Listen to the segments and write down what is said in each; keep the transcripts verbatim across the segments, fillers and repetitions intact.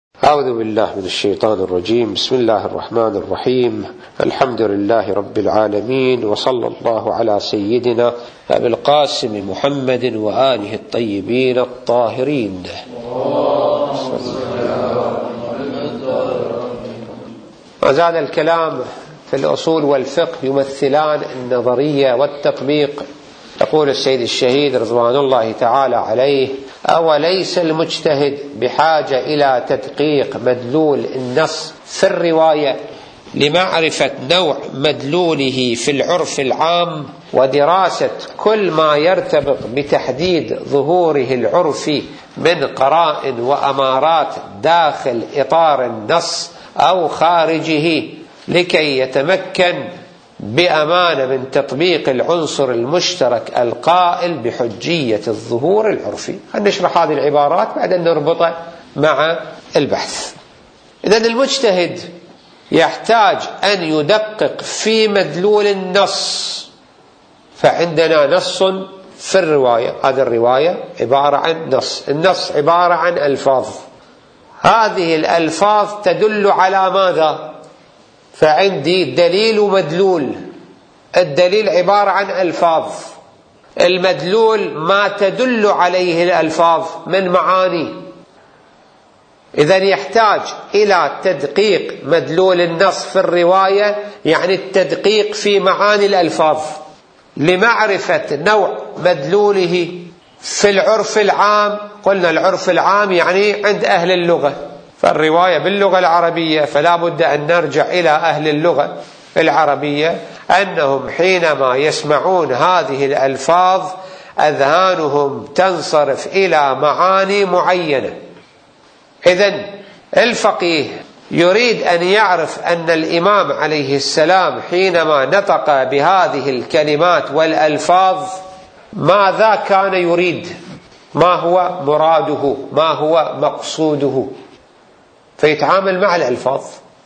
أعوذ بالله من الشيطان الرجيم. بسم الله الرحمن الرحيم. الحمد لله رب العالمين، وصلى الله على سيدنا أبي القاسم محمد وآله الطيبين الطاهرين. ما زال الكلام في الأصول والفقه يمثلان النظرية والتطبيق. يقول السيد الشهيد رضوان الله تعالى عليه: أوليس المجتهد بحاجة إلى تدقيق مدلول النص في الرواية لمعرفة نوع مدلوله في العرف العام ودراسة كل ما يرتبط بتحديد ظهوره العرفي من قرائن وأمارات داخل إطار النص أو خارجه، لكي يتمكن بأمانة من تطبيق العنصر المشترك القائل بحجية الظهور العرفي. نشرح هذه العبارات بعدين نربطها مع البحث. إذن المجتهد يحتاج أن يدقق في مدلول النص. فعندنا نص في الرواية، هذه الرواية عبارة عن نص، النص عبارة عن ألفاظ، هذه الألفاظ تدل على ماذا؟ فعندي دليل ومدلول. الدليل عبارة عن ألفاظ، المدلول ما تدل عليه الألفاظ من معاني. إذن يحتاج إلى تدقيق مدلول النص في الرواية، يعني التدقيق في معاني الألفاظ لمعرفة نوع مدلوله في العرف العام. قلنا العرف العام يعني عند أهل اللغة، فالرواية باللغة العربية، فلا بد أن نرجع إلى أهل اللغة العربية، أنهم حينما يسمعون هذه الألفاظ أذهانهم تنصرف إلى معاني معينة. إذن الفقيه يريد أن يعرف أن الإمام عليه السلام حينما نطق بهذه الكلمات والألفاظ ماذا كان يريد، ما هو مراده، ما هو مقصوده، فيتعامل مع الألفاظ،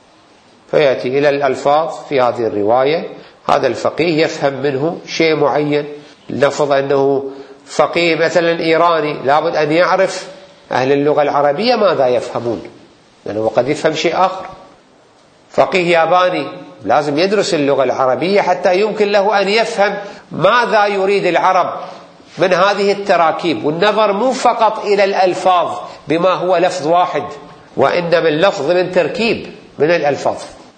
فيأتي إلى الألفاظ في هذه الرواية. هذا الفقيه يفهم منه شيء معين. لنفرض أنه فقيه مثلا إيراني، لابد أن يعرف أهل اللغة العربية ماذا يفهمون، لأنه قد يفهم شيء آخر. فقيه ياباني لازم يدرس اللغة العربية حتى يمكن له أن يفهم ماذا يريد العرب من هذه التراكيب. والنظر مو فقط إلى الألفاظ بما هو لفظ واحد، وإنما اللفظ من تركيب من الألفاظ.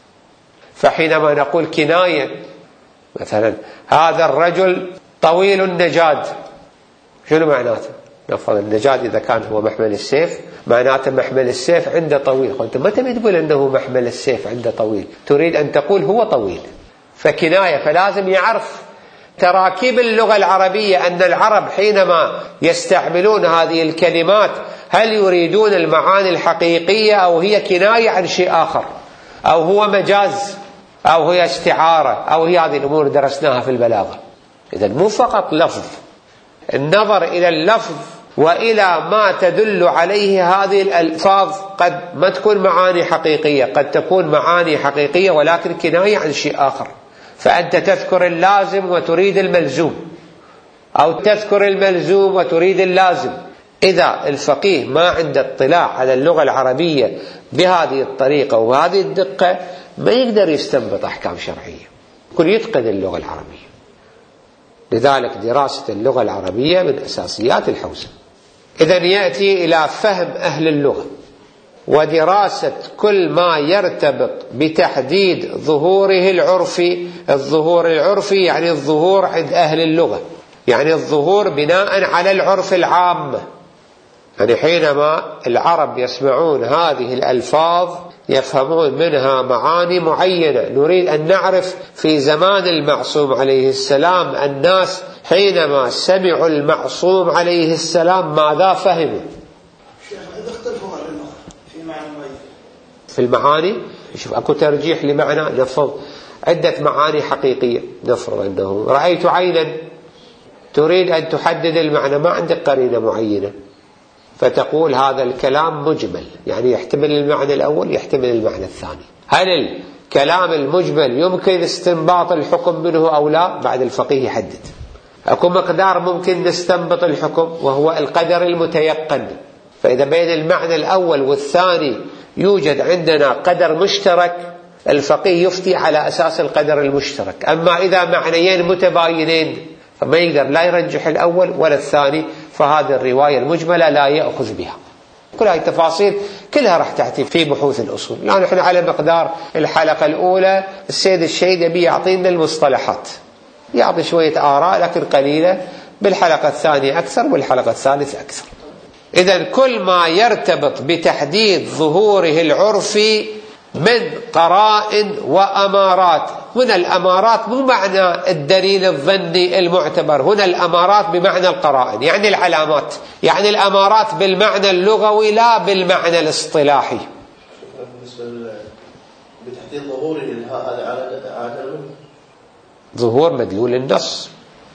فحينما نقول كناية مثلا هذا الرجل طويل النجاد، شنو معناته؟ نفرض النجاد إذا كان هو محمل السيف، معناته محمل السيف عنده طويل. قلت ما تبي تقول أنه محمل السيف عنده طويل، تريد أن تقول هو طويل، فكناية. فلازم يعرف تراكيب اللغة العربية، أن العرب حينما يستعملون هذه الكلمات هل يريدون المعاني الحقيقية أو هي كناية عن شيء آخر، أو هو مجاز، أو هي استعارة، أو هي هذه الأمور درسناها في البلاغة. إذن مو فقط لفظ، النظر إلى اللفظ وإلى ما تدل عليه هذه الألفاظ. قد ما تكون معاني حقيقية، قد تكون معاني حقيقية ولكن كناية عن شيء آخر. فأنت تذكر اللازم وتريد الملزوم، أو تذكر الملزوم وتريد اللازم. إذا الفقيه ما عنده اطلاع على اللغة العربية بهذه الطريقة وهذه الدقة ما يقدر يستنبط أحكام شرعية، يكون يتقن اللغة العربية. لذلك دراسة اللغة العربية من أساسيات الحوزة. إذن يأتي إلى فهم أهل اللغة ودراسة كل ما يرتبط بتحديد ظهوره العرفي. الظهور العرفي يعني الظهور عند أهل اللغة، يعني الظهور بناء على العرف العام. يعني حينما العرب يسمعون هذه الألفاظ يفهمون منها معاني معينة. نريد أن نعرف في زمان المعصوم عليه السلام الناس حينما سمعوا المعصوم عليه السلام ماذا فهموا. في المعاني شوف أكو ترجيح لمعنى، نفرض عدة معاني حقيقية. نفرض أنه رأيت عينا، تريد أن تحدد المعنى، ما عندك قرينة معينة، فتقول هذا الكلام مجمل، يعني يحتمل المعنى الأول يحتمل المعنى الثاني. هل الكلام المجمل يمكن استنباط الحكم منه أو لا؟ بعد الفقيه يحدد. أكو مقدار ممكن نستنبط الحكم وهو القدر المتيقن. فإذا بين المعنى الأول والثاني يوجد عندنا قدر مشترك الفقيه يفتي على أساس القدر المشترك. أما إذا معنيين متباينين فما يقدر لا يرجح الأول ولا الثاني، فهذه الرواية المجملة لا يأخذ بها. كل هذه التفاصيل كلها راح تأتي في بحوث الأصول. الآن نحن على مقدار الحلقة الأولى السيد الشهيد يبي يعطينا المصطلحات، يعطي شوية آراء لكن قليلة، بالحلقة الثانية أكثر والحلقة الثالثة أكثر. إذن كل ما يرتبط بتحديد ظهوره العرفي من قرائن وأمارات. هنا الأمارات مو معنى الدليل الظني المعتبر، هنا الأمارات بمعنى القرائن، يعني العلامات، يعني الأمارات بالمعنى اللغوي لا بالمعنى الاصطلاحي. بالنسبة بتحديد ظهور هذا ظهور مدلول النص،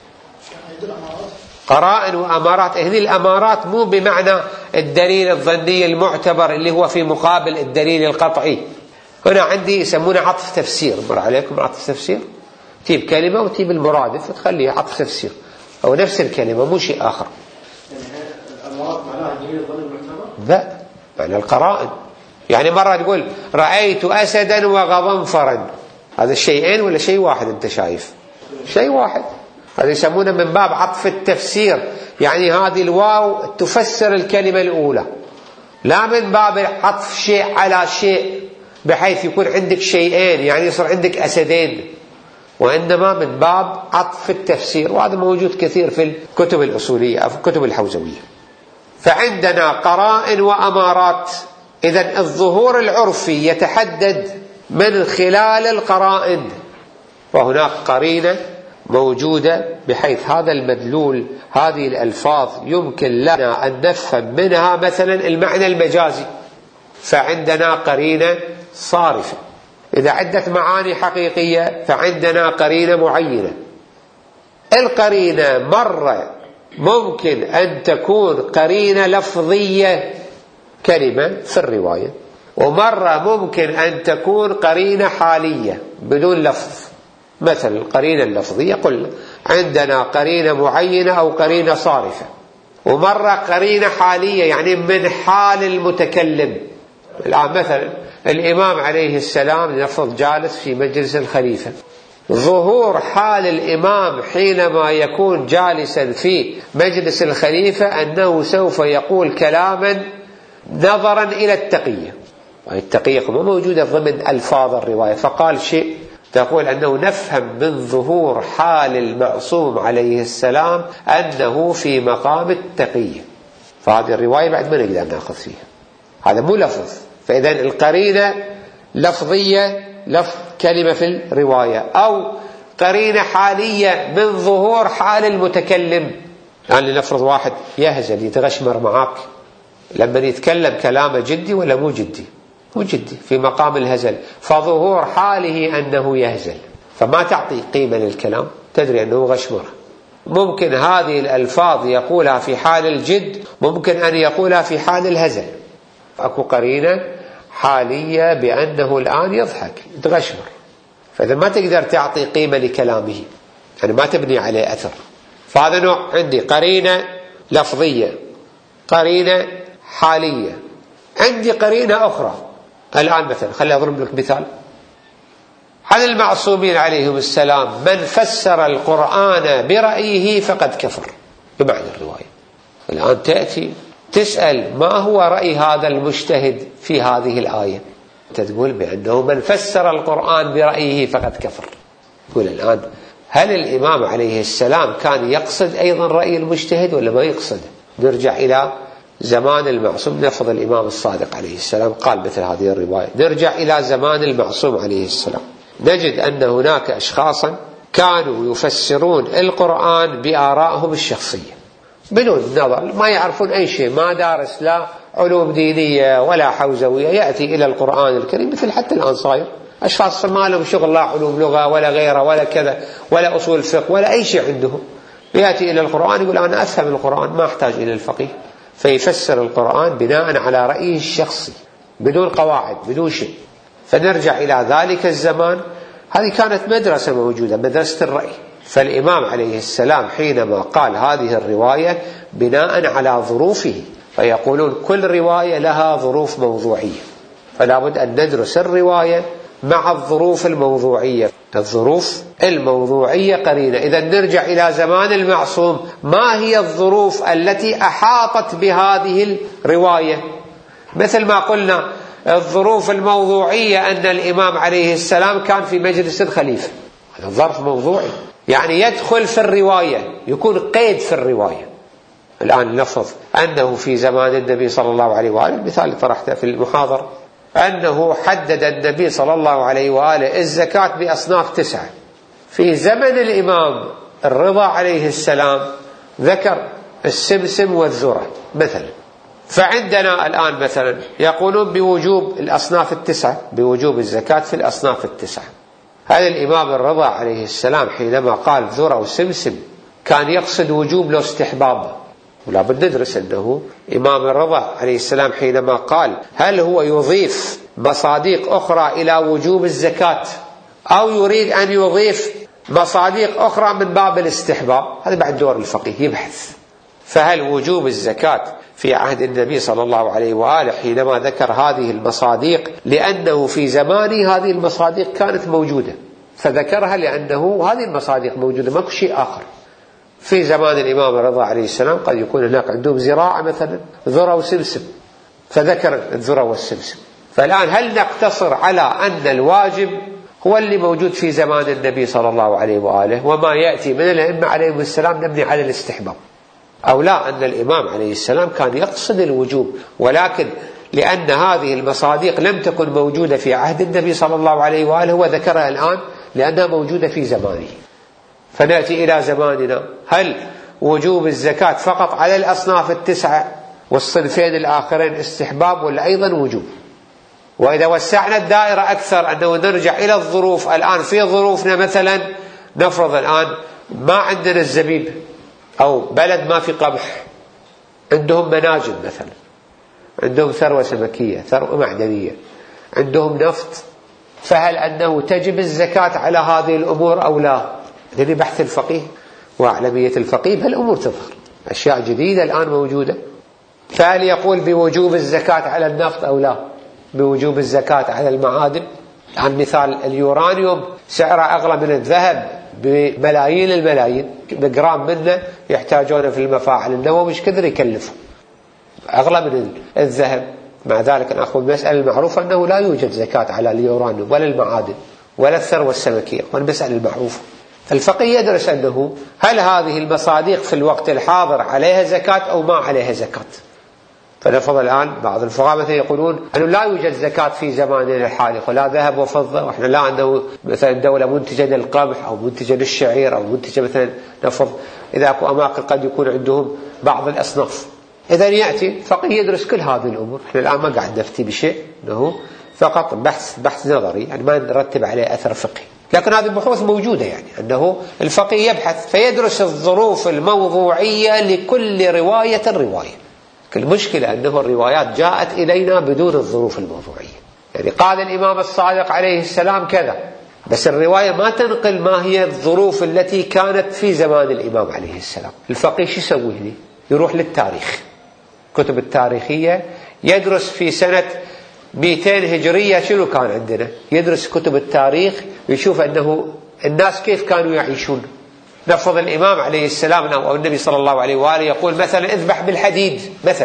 قرائن وأمارات. هذه الأمارات مو بمعنى الدليل الظني المعتبر اللي هو في مقابل الدليل القطعي. هنا عندي يسمونه عطف تفسير، مر عليكم عطف تفسير، تجيب كلمة وتجيب المرادف وتخليه عطف تفسير، أو نفس الكلمة مو شيء آخر. الأمارات معناها الدليل الظني المعتبر؟ لا، معنى القرائن. يعني مرة تقول رأيت أسدا وغضنفرا، هذا الشيئين ولا شيء واحد؟ أنت شايف شيء واحد، هذا يسمونه من باب عطف التفسير، يعني هذه الواو تفسر الكلمة الأولى، لا من باب عطف شيء على شيء بحيث يكون عندك شيئين يعني يصير عندك أسدين، وإنما من باب عطف التفسير. وهذا موجود كثير في الكتب الأصولية أو في الكتب الحوزوية. فعندنا قرائن وأمارات. إذن الظهور العرفي يتحدد من خلال القرائن، وهناك قرينة موجودة بحيث هذا المدلول، هذه الألفاظ يمكن لنا أن نفهم منها مثلا المعنى المجازي، فعندنا قرينة صارفة. إذا عدت معاني حقيقية فعندنا قرينة معينة. القرينة مرة ممكن أن تكون قرينة لفظية كلمة في الرواية، ومرة ممكن أن تكون قرينة حالية بدون لفظ. مثل القرينة اللفظية قل عندنا قرينة معينة أو قرينة صارفة، ومرة قرينة حالية يعني من حال المتكلم. الآن مثلا الإمام عليه السلام لنفرض جالس في مجلس الخليفة، ظهور حال الإمام حينما يكون جالسا في مجلس الخليفة أنه سوف يقول كلاما نظرا إلى التقية، التقية مو موجودة ضمن ألفاظ الرواية، فقال شيء تقول أنه نفهم من ظهور حال المعصوم عليه السلام أنه في مقام التقية. فهذه الرواية بعد ما نقدر نأخذ فيها، هذا مو لفظ. فإذا القرينة لفظية لفظ كلمة في الرواية، أو قرينة حالية من ظهور حال المتكلم. يعني لنفرض واحد يهزل يتغشمر معك لما يتكلم كلامه جدي ولا مو جدي؟ مو جدي، في مقام الهزل، فظهور حاله أنه يهزل، فما تعطي قيمة للكلام، تدري أنه غشمر. ممكن هذه الألفاظ يقولها في حال الجد، ممكن أن يقولها في حال الهزل. أكو قرينة حالية بأنه الآن يضحك يتغشمر، فإذا ما تقدر تعطي قيمة لكلامه، يعني ما تبني عليه أثر. فهذا نوع عندي قرينة لفظية، قرينة حالية. عندي قرينة أخرى الآن، مثلا خلي أضرب لك مثال. عن المعصومين عليهم السلام من فسر القرآن برأيه فقد كفر، بمعنى الرواية. الآن تأتي تسأل ما هو رأي هذا المجتهد في هذه الآية، تقول بأنه من فسر القرآن برأيه فقد كفر. تقول الآن هل الإمام عليه السلام كان يقصد أيضا رأي المجتهد ولا ما يقصد؟ نرجع إلى زمان المعصوم، نفض الإمام الصادق عليه السلام قال مثل هذه الرواية. نرجع إلى زمان المعصوم عليه السلام، نجد أن هناك أشخاصا كانوا يفسرون القرآن بآرائهم الشخصية بدون نظر، ما يعرفون أي شيء، ما دارس لا علوم دينية ولا حوزوية، يأتي إلى القرآن الكريم مثل حتى الآن صاير أشخاص ما لهم شغل لا علوم لغة ولا غيره ولا كذا ولا أصول فقه ولا أي شيء عندهم، يأتي إلى القرآن يقول أنا أفهم القرآن ما أحتاج إلى الفقيه، فيفسر القرآن بناء على رأيه الشخصي بدون قواعد بدون شيء. فنرجع إلى ذلك الزمان، هذه كانت مدرسة موجودة، مدرسة الرأي. فالإمام عليه السلام حينما قال هذه الرواية بناء على ظروفه، فيقولون كل رواية لها ظروف موضوعية، فلا بد أن ندرس الرواية مع الظروف الموضوعية. الظروف الموضوعية قرينة. إذا نرجع إلى زمان المعصوم، ما هي الظروف التي أحاطت بهذه الرواية؟ مثل ما قلنا الظروف الموضوعية أن الإمام عليه السلام كان في مجلس الخليفة، هذا ظرف موضوعي، يعني يدخل في الرواية، يكون قيد في الرواية. الآن نفرض أنه في زمان النبي صلى الله عليه وآله، المثال اللي طرحته في المحاضرة، أنه حدد النبي صلى الله عليه وآله الزكاة بأصناف تسعة. في زمن الإمام الرضا عليه السلام ذكر السمسم والذرة مثلا. فعندنا الآن مثلا يقولون بوجوب الأصناف التسعة، بوجوب الزكاة في الأصناف التسعة. هذا الإمام الرضا عليه السلام حينما قال ذرة وسمسم كان يقصد وجوب لو استحباب؟ ولا بد ندرس أنه إمام الرضا عليه السلام حينما قال هل هو يضيف مصادق أخرى إلى وجوب الزكاة أو يريد أن يضيف مصادق أخرى من باب الاستحباب؟ هذا بعد دور الفقيه يبحث. فهل وجوب الزكاة في عهد النبي صلى الله عليه وآله حينما ذكر هذه المصادق لأنه في زمانه هذه المصادق كانت موجودة، فذكرها لأنه هذه المصادق موجودة، ما شيء آخر. في زمان الإمام الرضا عليه السلام قد يكون هناك عندهم زراعة مثلا ذرة وسمسم، فذكر الذرة والسمسم. فالآن هل نقتصر على أن الواجب هو اللي موجود في زمان النبي صلى الله عليه وآله وما يأتي من الأئمة عليهم السلام نبني على الاستحباب، أو لا أن الإمام عليه السلام كان يقصد الوجوب، ولكن لأن هذه المصادق لم تكن موجودة في عهد النبي صلى الله عليه وآله وذكرها الآن لأنها موجودة في زمانه. فنأتي إلى زماننا، هل وجوب الزكاة فقط على الأصناف التسعة والصنفين الآخرين استحباب ولا أيضا وجوب؟ وإذا وسعنا الدائرة أكثر أنه نرجع إلى الظروف. الآن في ظروفنا مثلا نفرض الآن ما عندنا الزبيب أو بلد ما في قمح، عندهم مناجم مثلا، عندهم ثروة سمكية، ثروة معدنية، عندهم نفط، فهل أنه تجب الزكاة على هذه الأمور أو لا؟ لأن بحث الفقيه وأعلمية الفقيه بهالأمور تظهر أشياء جديدة الآن موجودة. فهل يقول بوجوب الزكاة على النفط أو لا؟ بوجوب الزكاة على المعادن؟ عن مثال اليورانيوم سعره أغلى من الذهب بملايين الملايين، بجرام منه يحتاجونه في المفاعل النووي مش كثر يكلفه، أغلى من الذهب. مع ذلك نأخذ المسألة المعروفة أنه لا يوجد زكاة على اليورانيوم ولا المعادن ولا الثروة السمكية، والمسألة المعروفة. الفقيه يدرس أنه هل هذه المصادق في الوقت الحاضر عليها زكاة أو ما عليها زكاة. فنفرض الآن بعض الفقهاء مثلا يقولون أنه لا يوجد زكاة في زماننا الحالي، ولا ذهب وفضة، وإحنا لا عنده مثلا دولة منتجة للقمح أو منتجة للشعير أو منتجة مثلا نفرض إذا أكو أماكن قد يكون عندهم بعض الأصناف. إذا يأتي فقيه يدرس كل هذه الأمور. إحنا الآن ما قاعد نفتي بشيء، أنه فقط بحث بحث نظري، يعني ما نرتب عليه أثر فقهي، لكن هذه البحوث موجودة، يعني أنه الفقيه يبحث فيدرس الظروف الموضوعية لكل رواية رواية. المشكلة أنه الروايات جاءت إلينا بدون الظروف الموضوعية، يعني قال الإمام الصادق عليه السلام كذا، بس الرواية ما تنقل ما هي الظروف التي كانت في زمان الإمام عليه السلام. الفقيه شو يسوي هنا؟ يروح للتاريخ، كتب التاريخية، يدرس في سنة مئتين هجرية شنو كان عندنا، يدرس كتب التاريخ ويشوف أنه الناس كيف كانوا يعيشون. نفرض الإمام عليه السلام أو النبي صلى الله عليه وآله يقول مثلا اذبح بالحديد مثلا،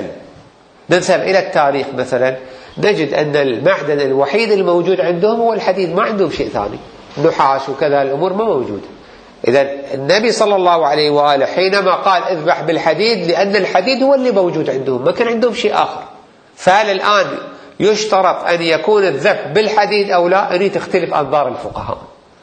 نذهب إلى التاريخ مثلا نجد أن المعدن الوحيد الموجود عندهم هو الحديد، ما عندهم شيء ثاني، نحاس وكذا الأمور ما موجودة. إذا النبي صلى الله عليه وآله حينما قال اذبح بالحديد لأن الحديد هو اللي موجود عندهم، ما كان عندهم شيء آخر. فهل الآن يشترط أن يكون الذبح بالحديد أو لا؟ أن تختلف أنظار الفقهاء.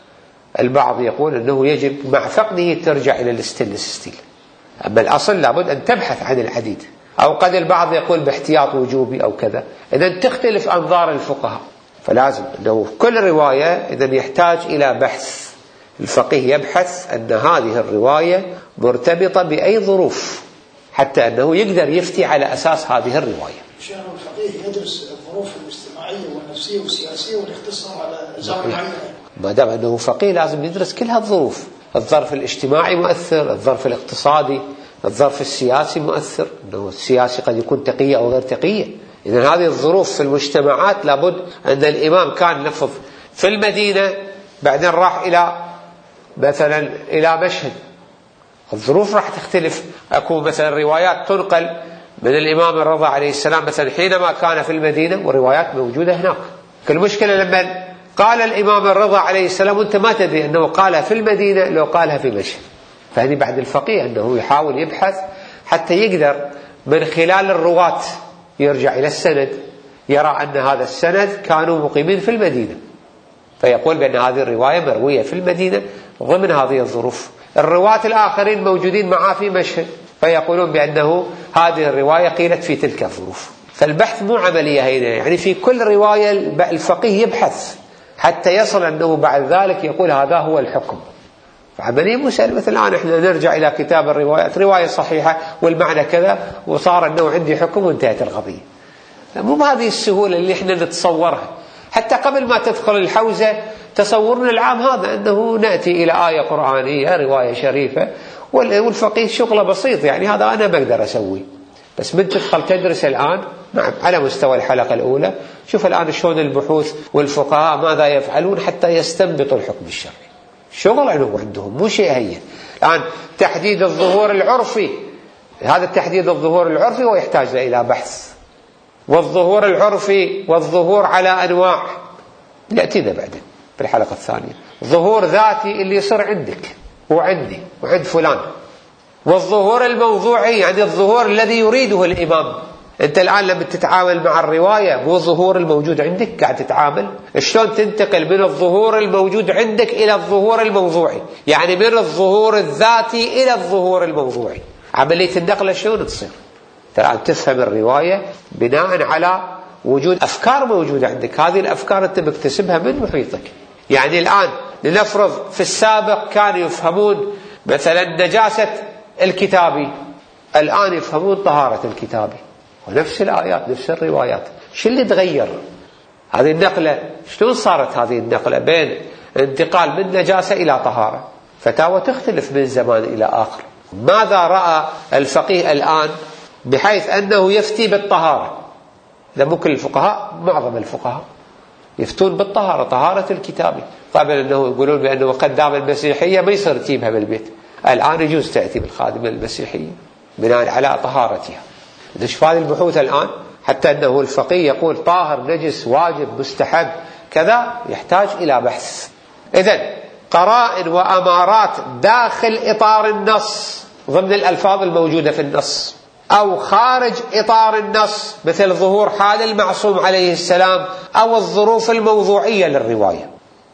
البعض يقول أنه يجب مع فقده ترجع إلى الستينلس ستيل، أما الأصل لابد أن تبحث عن الحديد، أو قد البعض يقول باحتياط وجوبي أو كذا. إذن تختلف أنظار الفقهاء، فلازم أنه كل رواية إذن يحتاج إلى بحث. الفقيه يبحث أن هذه الرواية مرتبطة بأي ظروف حتى أنه يقدر يفتي على أساس هذه الرواية. شأن الفقيه يدرس الظروف الاجتماعية والنفسية والسياسية والاختصار على زمن معين. ما دام أنه فقيه لازم يدرس كل هالظروف، الظرف الاجتماعي مؤثر، الظرف الاقتصادي، الظرف السياسي مؤثر، أنه السياسي قد يكون تقية أو غير تقية، إذن هذه الظروف في المجتمعات لابد أن الإمام كان لفظ في المدينة بعدين راح إلى مثلا إلى مشهد، الظروف راح تختلف. أكو مثلا روايات تنقل من الإمام الرضا عليه السلام مثلا حينما كان في المدينة، وروايات موجودة هناك. المشكلة لما قال الإمام الرضا عليه السلام وأنت ما تدري أنه قالها في المدينة لو قالها في مشهد. فهذه بعد الفقيه أنه يحاول يبحث حتى يقدر من خلال الرواة يرجع إلى السند، يرى أن هذا السند كانوا مقيمين في المدينة، فيقول بأن هذه الرواية مروية في المدينة ضمن هذه الظروف. الرواة الآخرين موجودين معه في مشهد، فيقولون بأنه هذه الرواية قيلت في تلك الظروف. فالبحث مو عملية هينة، يعني في كل رواية الفقيه يبحث حتى يصل أنه بعد ذلك يقول هذا هو الحكم. فعملية مسألة مثل الآن احنا نرجع إلى كتاب الروايات، رواية صحيحة والمعنى كذا وصار أنه عندي حكم وانتهت القضية. مو بهذه السهولة اللي احنا نتصورها. حتى قبل ما تدخل الحوزة تصورنا العام هذا أنه نأتي إلى آية قرآنية رواية شريفة والفقيه شغله بسيط، يعني هذا أنا بقدر أسوي. بس من تدخل تدرس الآن نعم على مستوى الحلقة الأولى، شوف الآن شلون البحوث والفقهاء ماذا يفعلون حتى يستنبطوا الحكم الشرعي. شغل عنه عندهم مو شيء هين. الآن تحديد الظهور العرفي، هذا التحديد الظهور العرفي هو يحتاج إلى بحث، والظهور العرفي والظهور على أنواع يأتينا بعدين في الحلقة الثانية. ظهور ذاتي اللي يصير عندك وعندي وعند فلان، والظهور الموضوعي يعني الظهور الذي يريده الإمام. أنت الآن لما تتعامل مع الرواية مو الظهور الموجود عندك قاعد تتعامل، شلون تنتقل من الظهور الموجود عندك إلى الظهور الموضوعي، يعني من الظهور الذاتي إلى الظهور الموضوعي. عملية النقلة شلون تصير؟ الآن تفهم الرواية بناء على وجود أفكار موجودة عندك، هذه الأفكار أنت مكتسبها من محيطك. يعني الآن لنفرض في السابق كانوا يفهمون مثلا نجاسة الكتابي، الآن يفهمون طهارة الكتابي، ونفس الآيات نفس الروايات. شو اللي تغير؟ هذه النقلة شلون صارت؟ هذه النقلة بين انتقال من نجاسة إلى طهارة فتاوى تختلف من زمان إلى آخر. ماذا رأى الفقيه الآن بحيث أنه يفتي بالطهارة؟ لا ممكن الفقهاء معظم الفقهاء يفتون بالطهارة، طهارة الكتابي. طبعا أنه يقولون بأنه قدام المسيحية ما يصير تجيبها بالبيت، الآن يجوز تأتي بالخادمة المسيحية بناء على طهارتها. نشوف هذه البحوث الآن حتى أنه الفقيه يقول طاهر نجس واجب مستحب كذا، يحتاج إلى بحث. إذن قرائن وأمارات داخل إطار النص ضمن الألفاظ الموجودة في النص، أو خارج إطار النص مثل ظهور حال المعصوم عليه السلام أو الظروف الموضوعية للرواية.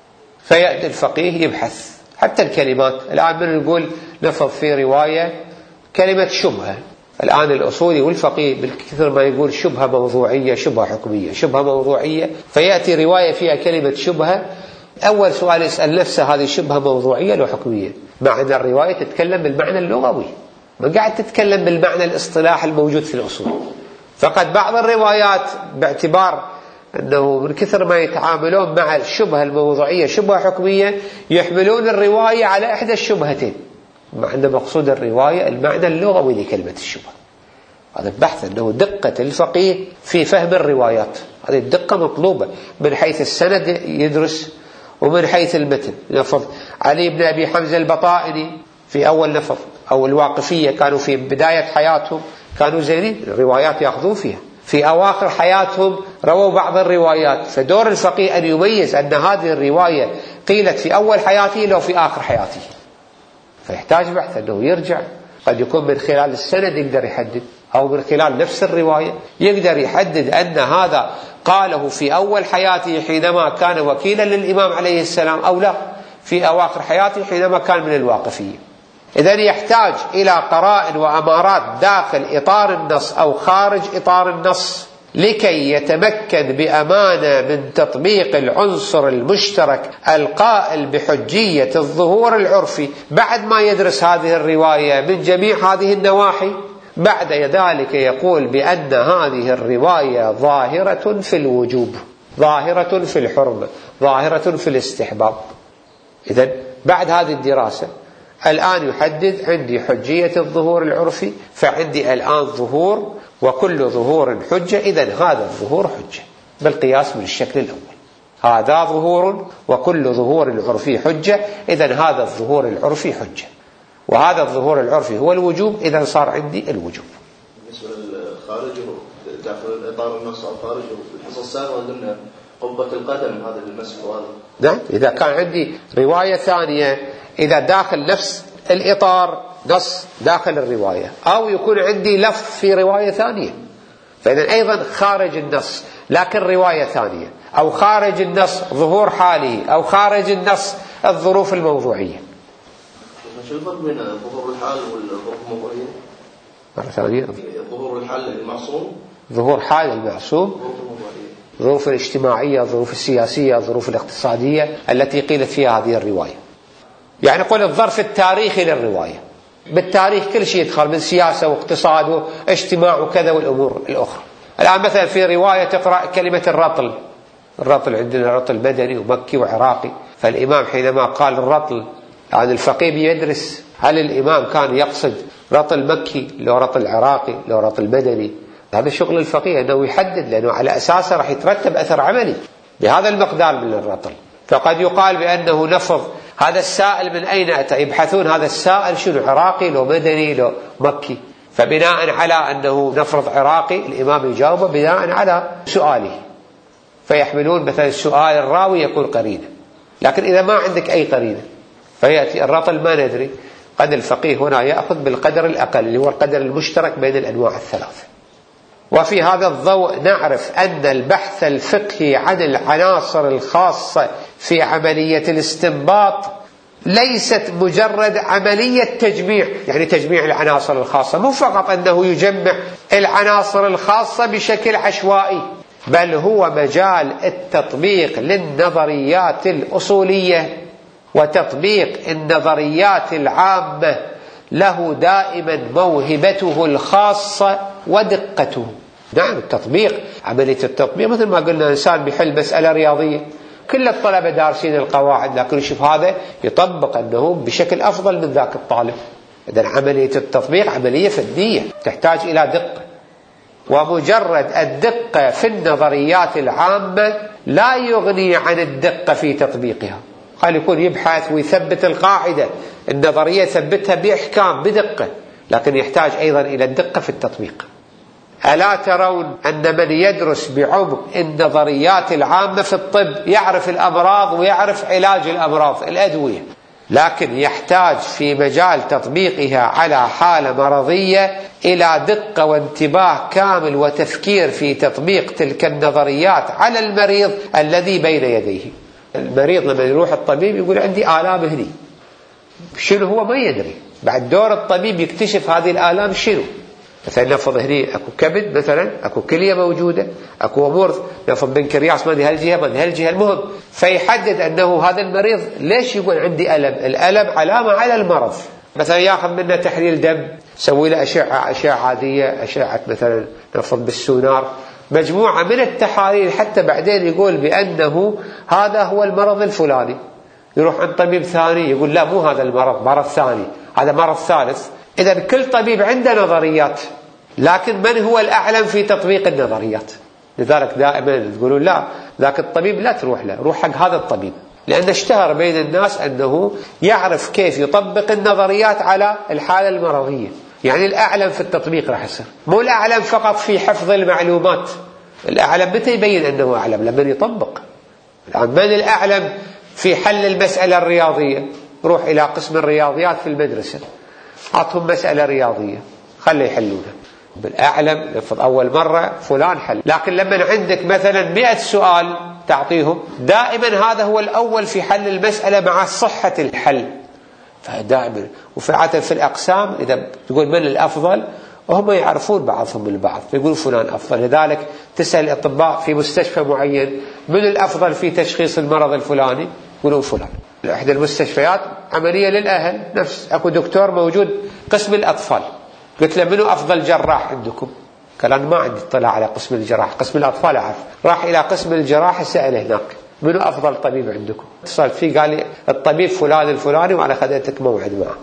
فيأتي الفقيه يبحث حتى الكلمات. الآن من نقول لفظ في رواية كلمة شبهة، الآن الأصولي والفقيه بالكثير ما يقول شبهة موضوعية شبهة حكمية شبهة موضوعية، فيأتي رواية فيها كلمة شبهة، أول سؤال يسأل نفسه هذه شبهة موضوعية لو حكمية؟ مع أن الرواية تتكلم بالمعنى اللغوي، ما قاعد تتكلم بالمعنى الاصطلاح الموجود في الأصول. فقد بعض الروايات باعتبار أنه من كثر ما يتعاملون مع الشبهة الموضوعية شبهة حكمية يحملون الرواية على إحدى الشبهتين، مع أن مقصود الرواية المعنى اللغوي لكلمة الشبهة. هذا البحث أنه دقة الفقيه في فهم الروايات، هذه الدقة مطلوبة من حيث السند يدرس ومن حيث المتن. لفظ علي بن أبي حمزة البطائني في أول لفظ أو الواقفية كانوا في بداية حياتهم كانوا زينين، الروايات يأخذون فيها، في أواخر حياتهم رووا بعض الروايات. فدور الفقيه أن يميز أن هذه الرواية قيلت في أول حياته لو في آخر حياته، فيحتاج بحث أنه يرجع، قد يكون من خلال السند يقدر يحدد، أو من خلال نفس الرواية يقدر يحدد أن هذا قاله في أول حياته حينما كان وكيلا للإمام عليه السلام، أو لا في أواخر حياته حينما كان من الواقفية. إذن يحتاج إلى قرائن وأمارات داخل إطار النص أو خارج إطار النص لكي يتمكن بأمانة من تطبيق العنصر المشترك القائل بحجية الظهور العرفي بعد ما يدرس هذه الرواية من جميع هذه النواحي. بعد ذلك يقول بأن هذه الرواية ظاهرة في الوجوب، ظاهرة في الحرمة، ظاهرة في الاستحباب. إذن بعد هذه الدراسة الآن يحدد عندي حجية الظهور العرفي، فعندي الآن ظهور وكل ظهور حجة، إذن هذا الظهور حجة بالقياس من الشكل الأول. هذا ظهور وكل ظهور عرفي حجة، إذن هذا الظهور العرفي حجة، وهذا الظهور العرفي هو الوجوب، إذن صار عندي الوجوب. بالنسبة للخارج داخل الإطار النص أو خارج الحصة السابقة قلنا قبة القدم هذا المسح وهذا. نعم، إذا كان عندي رواية ثانية، إذا داخل نفس الإطار نص داخل الرواية، أو يكون عندي لفظ في رواية ثانية، فإذا أيضا خارج النص لكن رواية ثانية، أو خارج النص ظهور حالي، أو خارج النص الظروف الموضوعية. شو الفرق بين ظهور الحال والظروف الموضوعية؟ مرة ثانية، ظهور الحال المعصوم، ظهور حال المعصوم، الظروف الاجتماعية، الظروف السياسية، الظروف الاقتصادية التي قيلت فيها هذه الرواية. يعني قول الظرف التاريخي للرواية، بالتاريخ كل شيء يدخل من سياسة واقتصاد واجتماع وكذا والأمور الأخرى. الآن مثلا في رواية تقرأ كلمة الرطل، الرطل عندنا رطل مدني ومكي وعراقي، فالإمام حينما قال الرطل يعني الفقيه بيدرس هل الإمام كان يقصد رطل مكي لو رطل عراقي لو رطل مدني، هذا شغل الفقيه أنه يحدد، لأنه على أساسه راح يترتب أثر عملي بهذا المقدار من الرطل. فقد يقال بأنه نفض هذا السائل من أين أتى، يبحثون هذا السائل شنو، عراقي لو مدني لو مكي، فبناء على أنه نفرض عراقي الإمام يجاوبه بناء على سؤاله، فيحملون مثلا السؤال الراوي يكون قرينة. لكن إذا ما عندك أي قرينة فيأتي الرطل ما ندري، قد الفقيه هنا يأخذ بالقدر الأقل اللي هو القدر المشترك بين الأنواع الثلاثة. وفي هذا الضوء نعرف أن البحث الفقهي عن العناصر الخاصة في عملية الاستنباط ليست مجرد عملية تجميع، يعني تجميع العناصر الخاصة، مو فقط أنه يجمع العناصر الخاصة بشكل عشوائي، بل هو مجال التطبيق للنظريات الأصولية، وتطبيق النظريات العامة له دائما موهبته الخاصة ودقته. نعم، التطبيق، عملية التطبيق مثل ما قلنا إنسان بيحل مسألة رياضية، كل الطلبة دارسين القواعد، لكن يشوف هذا يطبق أنه بشكل أفضل من ذاك الطالب. إذن عملية التطبيق عملية فنية تحتاج إلى دقة، ومجرد الدقة في النظريات العامة لا يغني عن الدقة في تطبيقها. قال يكون يبحث ويثبت القاعدة النظرية، يثبتها بإحكام بدقة، لكن يحتاج أيضا إلى الدقة في التطبيق. ألا ترون أن من يدرس بعمق النظريات العامة في الطب يعرف الأمراض ويعرف علاج الأمراض الأدوية، لكن يحتاج في مجال تطبيقها على حالة مرضية إلى دقة وانتباه كامل وتفكير في تطبيق تلك النظريات على المريض الذي بين يديه. المريض لما يروح الطبيب يقول عندي آلام هني، شنو هو ما يدري، بعد دور الطبيب يكتشف هذه الآلام شنو. مثلا نفض هني اكو كبد، مثلا اكو كلية موجودة، اكو امور نفض بنكرياس ما هالجهة ما هالجهة، المهم فيحدد انه هذا المريض ليش يقول عندي ألم، الألم علامة على المرض. مثلا ياخذ منه تحليل دم، سوي له أشعة أشعة عادية، أشعة مثلا نفض بالسونار، مجموعة من التحاليل، حتى بعدين يقول بأنه هذا هو المرض الفلاني. يروح عند طبيب ثاني يقول لا مو هذا المرض، مرض ثاني، هذا مرض ثالث. إذا كل طبيب عنده نظريات، لكن من هو الأعلم في تطبيق النظريات؟ لذلك دائما تقولون لا ذاك الطبيب لا تروح له، روح حق هذا الطبيب، لأن اشتهر بين الناس أنه يعرف كيف يطبق النظريات على الحالة المرضية. يعني الأعلم في التطبيق راح يصير، مو الأعلم فقط في حفظ المعلومات. الأعلم متى يبين أنه أعلم؟ لما يطبق. الآن من الأعلم في حل المسألة الرياضية؟ روح إلى قسم الرياضيات في المدرسة، أعطهم مسألة رياضية خلي يحلونها. بالأعلم نفض أول مرة فلان حل، لكن لما عندك مثلا مئة سؤال تعطيهم دائما هذا هو الأول في حل المسألة مع صحة الحل. فدائما وفعلا في الأقسام إذا تقول من الأفضل وهم يعرفون بعضهم البعض فيقولوا فلان أفضل. لذلك تسأل الأطباء في مستشفى معين من الأفضل في تشخيص المرض الفلاني يقولون فلان. إحدى المستشفيات عملية للأهل نفس أكو دكتور موجود قسم الأطفال، قلت له منو أفضل جراح عندكم؟ قال أنا ما عندي اطلاع على قسم الجراح، قسم الأطفال أعرف. راح إلى قسم الجراح سأل هناك منو أفضل طبيب عندكم؟ اتصلت فيه قال لي الطبيب فلان الفلاني وأنا خذيتك موعد معه.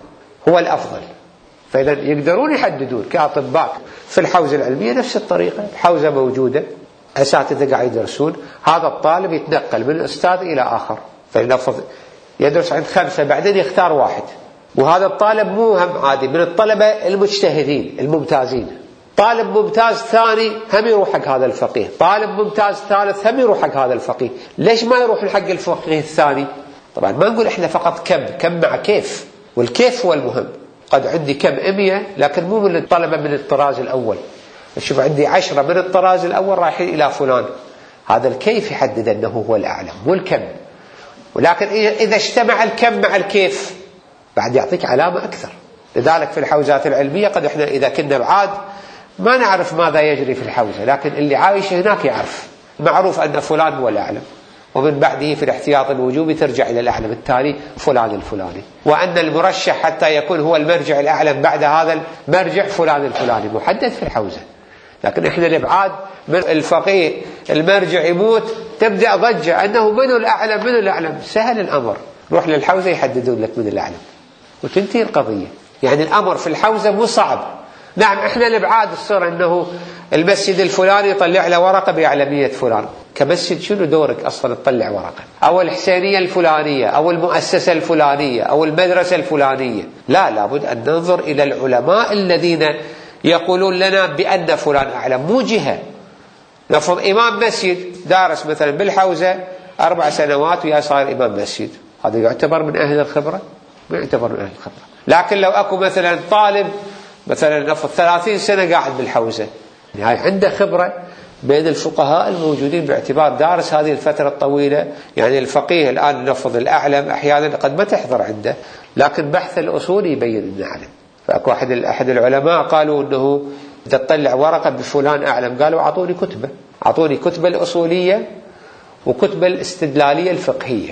هو الأفضل. فإذا يقدرون يحددون كأطباء في الحوزة العلمية نفس الطريقة. الحوزة موجودة، أساتذة قاعد يدرسون، هذا الطالب يتنقل من أستاذ إلى آخر، فلنفرض يدرس عند خمسة بعدين يختار واحد، وهذا الطالب مو هم عادي من الطلبة المجتهدين الممتازين، طالب ممتاز ثاني هم يروح حق هذا الفقيه، طالب ممتاز ثالث هم يروح حق هذا الفقيه. ليش ما يروح حق الفقيه الثاني؟ طبعا ما نقول احنا فقط كم كم مع كيف، والكيف هو المهم. قد عندي كم أمية لكن مو من الطلبة من الطراز الأول، شوف عندي عشرة من الطراز الأول رايحين إلى فلان، هذا الكيف يحدد أنه هو الأعلم مو الكم. ولكن إذا اجتمع الكم مع الكيف بعد يعطيك علامة أكثر. لذلك في الحوزات العلمية قد إحنا إذا كنا بعاد ما نعرف ماذا يجري في الحوزة، لكن اللي عايش هناك يعرف، معروف أن فلان هو الأعلم، ومن بعده في الاحتياط الوجوبي ترجع إلى الأعلم التالي فلان الفلاني، وأن المرشح حتى يكون هو المرجع الأعلم بعد هذا المرجع فلان الفلاني محدد في الحوزة. لكن إحنا الإبعاد من الفقيه المرجع يموت تبدأ ضجة أنه من الأعلم من الأعلم. سهل الأمر، روح للحوزة يحددون لك من الأعلم وتنتهي القضية. يعني الأمر في الحوزة مو صعب. نعم إحنا الإبعاد الصير أنه المسجد الفلاني يطلع له ورقة بأعلمية فلان، كمسجد شنو دورك أصلا تطلع ورقة؟ أو الحسينية الفلانية أو المؤسسة الفلانية أو المدرسة الفلانية؟ لا، لابد أن ننظر إلى العلماء الذين يقولون لنا بأن فلان أعلم، مو جهة. نفرض إمام مسجد دارس مثلا بالحوزة أربع سنوات ويا صار إمام مسجد، هذا يعتبر من أهل الخبرة؟ ما يعتبر من أهل الخبرة. لكن لو أكو مثلا طالب مثلا نفرض ثلاثين سنة قاعد بالحوزة، يعني عنده خبرة بين الفقهاء الموجودين باعتبار دارس هذه الفترة الطويلة. يعني الفقيه الآن نفرض الأعلم أحيانا قد ما تحضر عنده، لكن بحث الأصول يبين أنه أعلم. فأكو أحد أحد العلماء قالوا أنه إذا تطلع ورقة بفلان أعلم، قالوا أعطوني كتبة، أعطوني كتبة الأصولية وكتبة الاستدلالية الفقهية،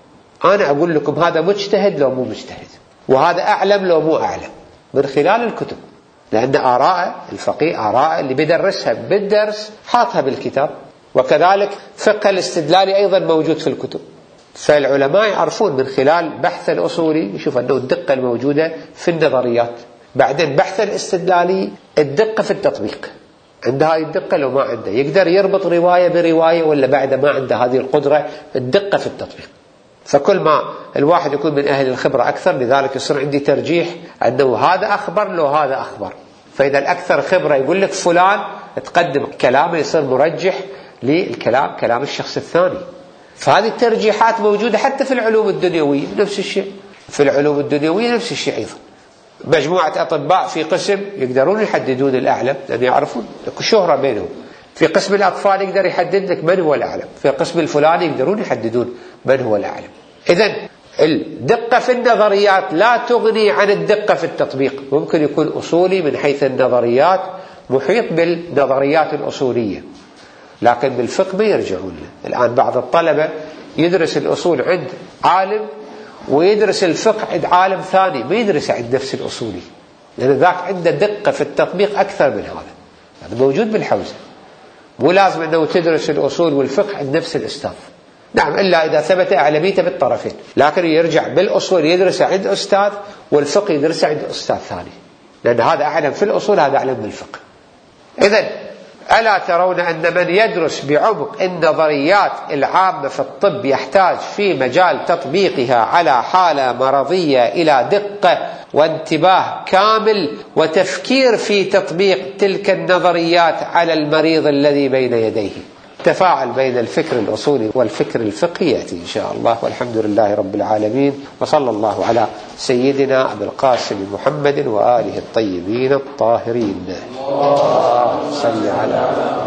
أنا أقول لكم هذا مجتهد لو مو مجتهد، وهذا أعلم لو مو أعلم، من خلال الكتب. لأن آراء الفقيه آراء اللي بيدرسها بالدرس حاطها بالكتاب، وكذلك فقه الاستدلالي أيضا موجود في الكتب. فالعلماء يعرفون من خلال بحث الأصولي يشوف أنه الدقة الموجودة في النظريات، بعدين بحث الاستدلالي الدقة في التطبيق، عنده هذه الدقة لو ما عنده يقدر يربط رواية برواية، ولا بعد ما عنده هذه القدرة الدقة في التطبيق. فكل ما الواحد يكون من أهل الخبرة أكثر، لذلك يصير عندي ترجيح أنه هذا أخبر لو هذا أخبر. فإذا الأكثر خبرة يقول لك فلان تقدم كلامه يصير مرجح للكلام كلام الشخص الثاني. فهذه الترجيحات موجودة حتى في العلوم الدنيوية نفس الشيء، في العلوم الدنيوية نفس الشيء أيضا. مجموعة أطباء في قسم يقدرون يحددون الأعلم لأن يعرفون شهرة بينهم. في قسم الأطفال يقدر يحدد لك من هو الأعلم، في قسم الفلاني يقدرون يحددون من هو الأعلم. إذن الدقة في النظريات لا تغني عن الدقة في التطبيق. ممكن يكون أصولي من حيث النظريات محيط بالنظريات الأصولية، لكن بالفقه ما يرجعون له. الآن بعض الطلبة يدرس الأصول عند عالم ويدرس الفقه عند عالم ثاني، ما يدرس عند نفس الأصولي، لأن ذاك عنده دقة في التطبيق أكثر من هذا. هذا موجود بالحوزة. مو لازم أنه تدرس الأصول والفقه عند نفس الأستاذ، نعم إلا إذا ثبت أعلميته بالطرفين، لكن يرجع بالأصول يدرس عند أستاذ والفقه يدرس عند أستاذ ثاني، لأن هذا أعلم في الأصول هذا أعلم بالفقه. إذن ألا ترون أن من يدرس بعمق النظريات العامة في الطب يحتاج في مجال تطبيقها على حالة مرضية إلى دقة وانتباه كامل وتفكير في تطبيق تلك النظريات على المريض الذي بين يديه. تفاعل بين الفكر الأصولي والفكر الفقهي يأتي إن شاء الله، والحمد لله رب العالمين، وصلى الله على سيدنا أبي القاسم محمد وآله الطيبين الطاهرين. اللهم صل على